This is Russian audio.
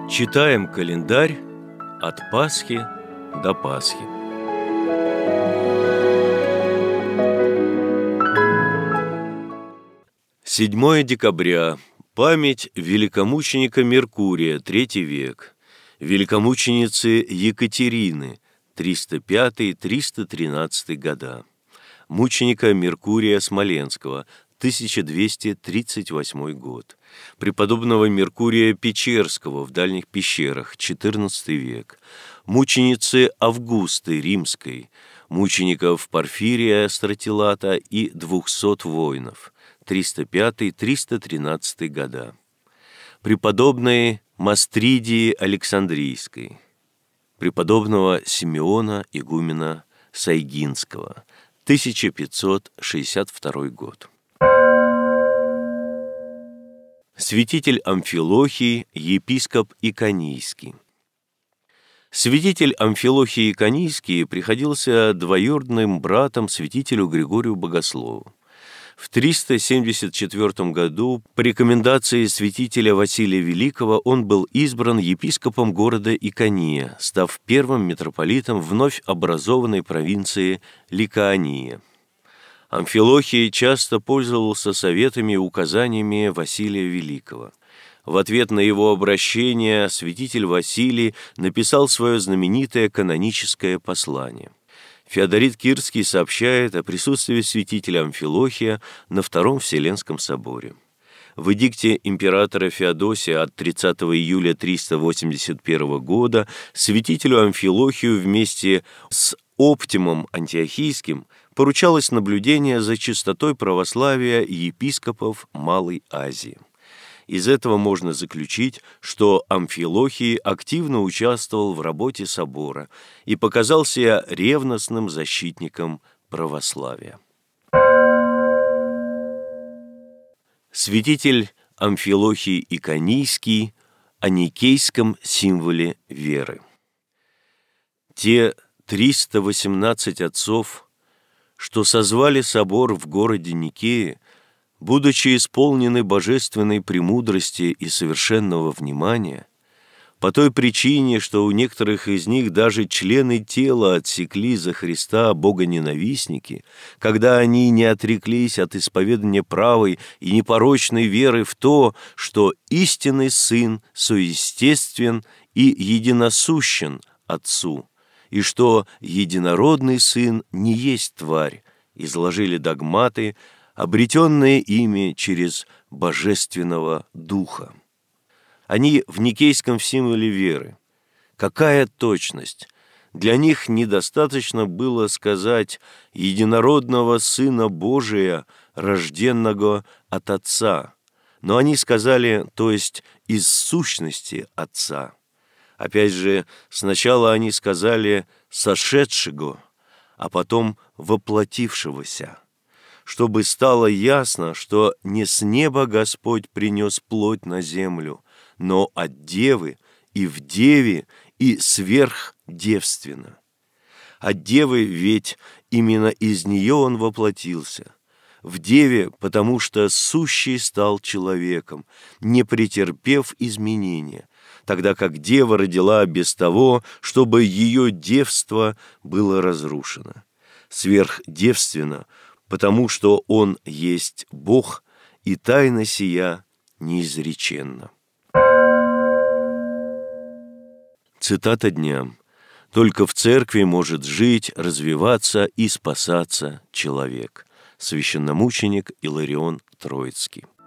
Читаем календарь от Пасхи до Пасхи. Седьмое декабря. Память великомученика Меркурия, III век, великомученицы Екатерины, 305-313 года, мученика Меркурия Смоленского, 1238 год, преподобного Меркурия Печерского в Дальних пещерах, XIV век, мученицы Августы Римской, мучеников Порфирия Стратилата и 200 воинов, 305-313 года, преподобной Мастридии Александрийской, преподобного Симеона игумена Сайгинского, 1562 год. Святитель Амфилохий, епископ Иконийский. Святитель Амфилохий Иконийский приходился двоюродным братом святителю Григорию Богослову. В 374 году по рекомендации святителя Василия Великого он был избран епископом города Икония, став первым митрополитом вновь образованной провинции Ликаония. Амфилохий часто пользовался советами и указаниями Василия Великого. В ответ на его обращение святитель Василий написал свое знаменитое каноническое послание. Феодорит Кирский сообщает о присутствии святителя Амфилохия на Втором Вселенском соборе. В эдикте императора Феодосия от 30 июля 381 года святителю Амфилохию вместе с Оптимом Антиохийским поручалось наблюдение за чистотой православия епископов Малой Азии. Из этого можно заключить, что Амфилохий активно участвовал в работе собора и показал себя ревностным защитником православия. Святитель Амфилохий Иконийский о никейском символе веры. Те 318 отцов, что созвали собор в городе Никее, будучи исполнены божественной премудрости и совершенного внимания, по той причине, что у некоторых из них даже члены тела отсекли за Христа богоненавистники, когда они не отреклись от исповедания правой и непорочной веры в то, что истинный Сын соестествен и единосущен Отцу, и что единородный Сын не есть тварь, изложили догматы, обретенные ими через Божественного Духа. Они в никейском символе веры. Какая точность! Для них недостаточно было сказать «единородного Сына Божия, рожденного от Отца», но они сказали, то есть из сущности Отца. Опять же, сначала они сказали «сошедшего», а потом «воплотившегося», чтобы стало ясно, что не с неба Господь принес плоть на землю, но от девы и в деве и сверхдевственно. От девы ведь именно из нее он воплотился. В деве, потому что сущий стал человеком, не претерпев изменения, тогда как дева родила без того, чтобы ее девство было разрушено. Сверхдевственно, потому что Он есть Бог, и тайна сия неизреченна. Цитата дня. «Только в церкви может жить, развиваться и спасаться человек». Священномученик Иларион Троицкий.